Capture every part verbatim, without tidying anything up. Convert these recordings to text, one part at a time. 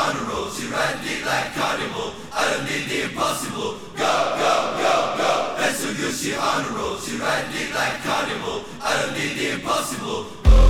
on the road. She ride dick like carnival. I done did the impossible. Go, go, go, go. That's so good, she on the road. She ride dick like carnival. I done did the impossible.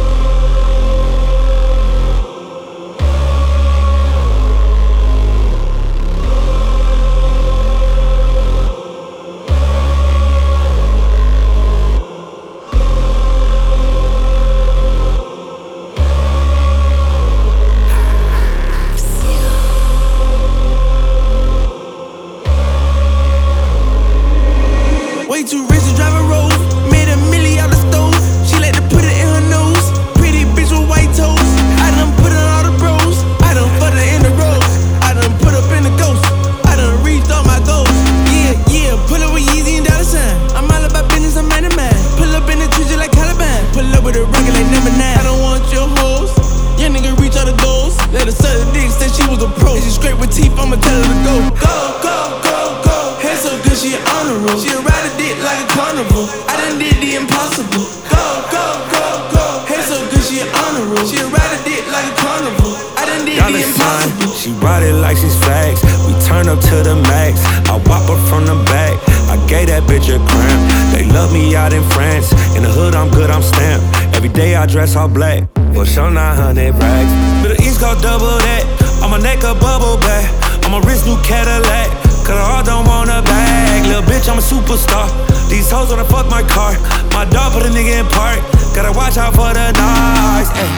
Way too rich to drive a road. Made a milli out the stove. She like to put it in her nose. Pretty bitch with white toes. I done put her all the bros. I done fucked her in the road. I done put up in the ghost. I done reached all my goals. Yeah, yeah, pull up with Yeezy and dollar sign. I'm all about business, I'm man of mine. Pull up in the treasure like Caliban. Pull up with a rocket like number nine. I don't want your hoes. Young nigga reach all the goals. Let her suck the dick, said she was a pro. She scrape with teeth, I'ma tell her to go. Go, go, go, go. Hair so good, she on the road. She ride a dick like a carnival. I done did the impossible. Go, go, go, go. Hair so good, she on the road. She ride a dick like a carnival. I done did the impossible. She ride it like she's facts. We turn up to the max. I whop her from the back. I gave that bitch a cramp. They love me out in France. In the hood, I'm good, I'm stamped. Every day I dress all black. For sure nine hundred racks. To the East Coast, double that. On my neck, a bubble back. On my wrist, new Cadillac. Cause I all don't want a bag. Little bitch, I'm a superstar. These hoes wanna fuck my car. My dog put a nigga in park. Gotta watch out for the noise. Ay.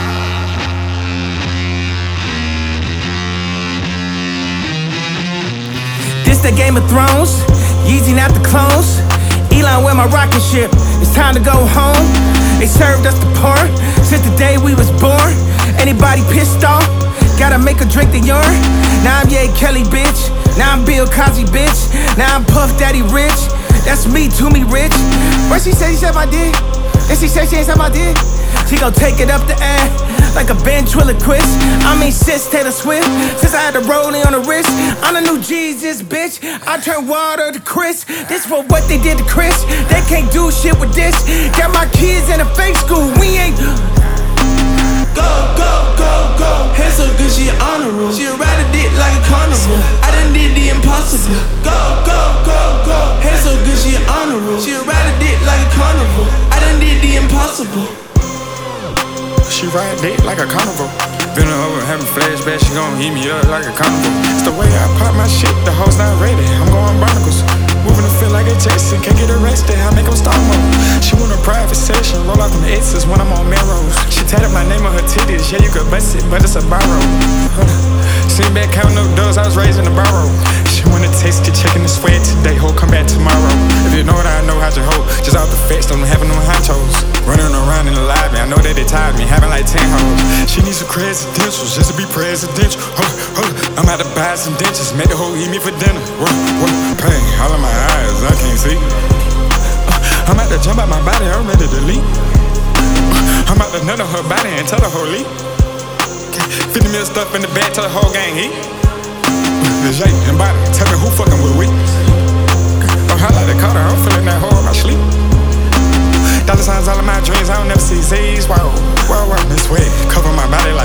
This the Game of Thrones, Yeezy not the clones. Elon with my rocket ship, it's time to go home. They served us the part since the day we was born. Anybody pissed off, gotta make a drink the urine. Now I'm Ye Kelly, bitch. Now I'm Bill Cosby, bitch. Now I'm Puff Daddy Rich. That's me, to me rich. What she said, she said my dick. And she said she ain't said my dick. She gon' take it up the air like a ventriloquist. I mean, sis Taylor Swift. Since I had the rolling on the wrist, I'm the new Jesus, bitch. I turn water to Chris. This for what they did to Chris. They can't do shit with this. Got my kids in a fake school. We ain't. Go, go, go, go. Hair so good, she on the road. She ride a dick like a carnival. I done did the impossible. Go, go, go, go. Hair so good, she on the road. She ride a dick like a carnival. I done did the impossible. She ride dick like a carnival. Been over having flashbacks, she gon' eat me up like a carnival. It's the way I pop my shit, the hoes not ready. I'm going barnacles. Moving to feel like a Jason, can't get arrested, I make them start mode. She want a private session, roll out them X's when I'm on Melrose. She tatted my name on her titties, yeah you could bust it, but it's a borrow. Sitting back counting up doors, I was raised in the barrow. She wanna taste the chicken and sweat today, ho, come back tomorrow. If you know what I know, how's your hoe? Just out the fence, don't having them hot toes. Running around in the lobby, I know that they tired me, having like ten hoes. She needs some presidentials just to be presidential. Hold, hold, I'm out to buy some dentures, make the hoe eat me for dinner. Whoa, whoa, pain, all in my eyes, I can't see. Uh, I'm out to jump out my body, I'm ready to leave. Uh, I'm out to nut on her body and tell the whole leave. fifty mil stuff in the bag, tell the whole gang eat. The J and body, tell me who fucking with we. Oh, I like the Carter, I'm feeling that hoe in my sleep. Dollar signs all in my dreams, I don't never see Z's. Wow, wow, wow, this way. Cover my body